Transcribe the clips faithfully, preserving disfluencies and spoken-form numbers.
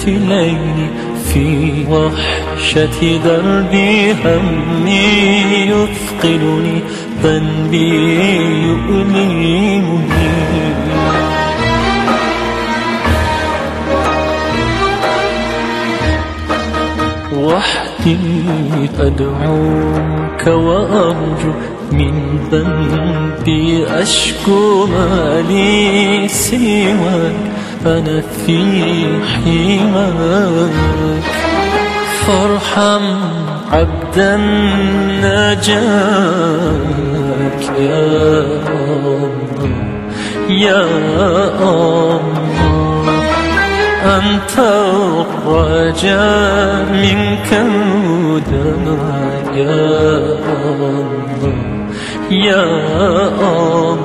ليلي في وحشة دربي همي يثقلني ذنبي يؤلمني وحدي أدعوك وأرجو من ذنبي أشكو ما لي سواك أنا في حماك فارحم عبدا نجاك يا الله يا الله أنت الرجاء منك الهدى يا الله يا الله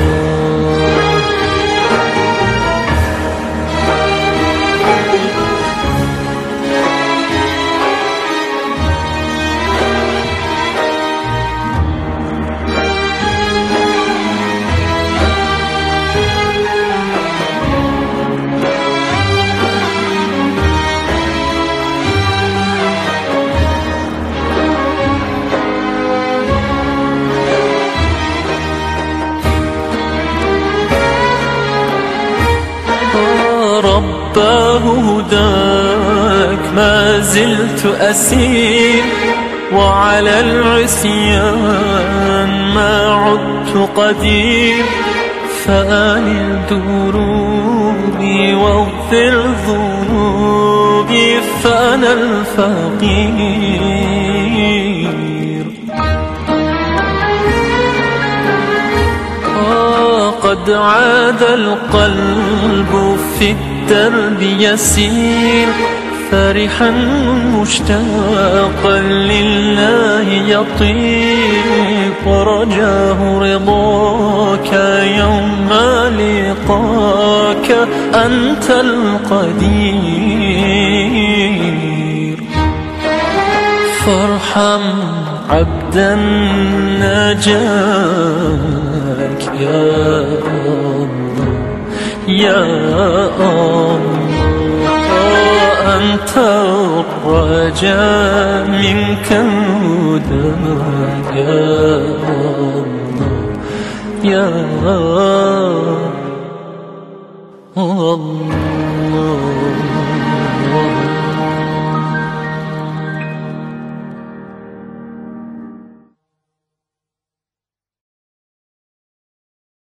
رباه هداك ما زلت أسير وعلى العصيان ما عدت قدير فآنل دروبي واغفر ذنوبي فأنا الفقير قد عاد القلب في الدرب يسير فرحا مشتاقا لله يطير ورجاه رضاك يوم لقاك أنت القدير فارحم عبدا نجاك يا الله يا الله أنت الرجاء منك الهدى يا الله يا الله